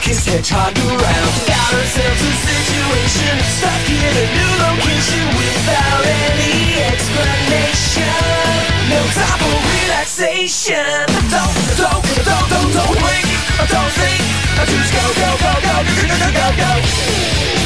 his hedgehog around. Got ourselves a situation, stuck in a new location without any explanation. No time for relaxation. Don't blink, don't think, just go, go, go, go, go, go, go, go.